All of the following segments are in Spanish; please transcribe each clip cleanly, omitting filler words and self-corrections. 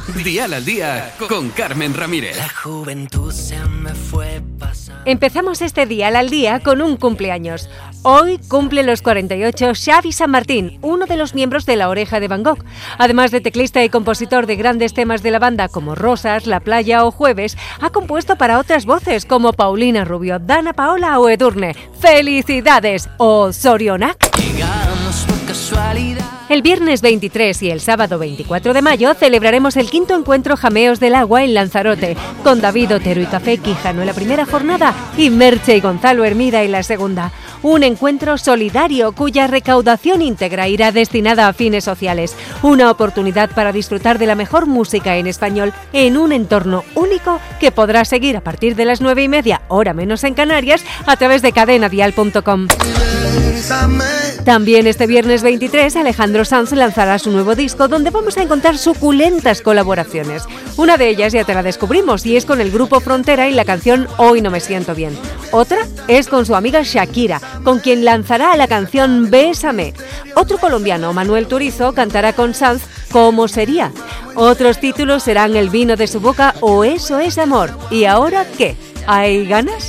Dial al Día con Carmen Ramírez. La juventud se me fue pasando. Empezamos este Dial al Día con un cumpleaños. Hoy cumple los 48 Xavi San Martín, uno de los miembros de La Oreja de Van Gogh. Además de teclista y compositor de grandes temas de la banda como Rosas, La Playa o Jueves, ha compuesto para otras voces como Paulina Rubio, Dana Paola o Edurne. ¡Felicidades! ¡O Zorionak! Llegamos por casualidad. El viernes 23 y el sábado 24 de mayo celebraremos el quinto encuentro Jameos del Agua en Lanzarote, con David Otero y Café Quijano en la primera jornada y Merche y Gonzalo Hermida en la segunda. Un encuentro solidario cuya recaudación íntegra irá destinada a fines sociales. Una oportunidad para disfrutar de la mejor música en español en un entorno único que podrás seguir a partir de las 9:30, hora menos en Canarias, a través de cadenadial.com. También este viernes 23 Alejandro Sanz lanzará su nuevo disco donde vamos a encontrar suculentas colaboraciones. Una de ellas ya te la descubrimos y es con el grupo Frontera y la canción Hoy no me siento bien. Otra es con su amiga Shakira, con quien lanzará la canción Bésame. Otro colombiano, Manuel Turizo, cantará con Sanz ¿Cómo sería? Otros títulos serán El vino de su boca o Eso es amor. ¿Y ahora qué? ¿Hay ganas?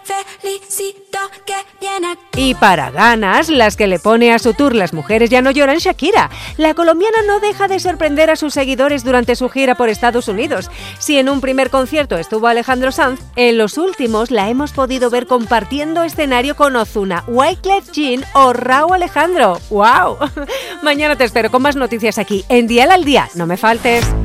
Y para ganas, las que le pone a su tour Las mujeres ya no lloran, Shakira. La colombiana no deja de sorprender a sus seguidores durante su gira por Estados Unidos. Si en un primer concierto estuvo Alejandro Sanz, en los últimos la hemos podido ver compartiendo escenario con Ozuna, Wyclef Jean o Rauw Alejandro. ¡Wow! Mañana te espero con más noticias aquí en Dial al Día. No me faltes.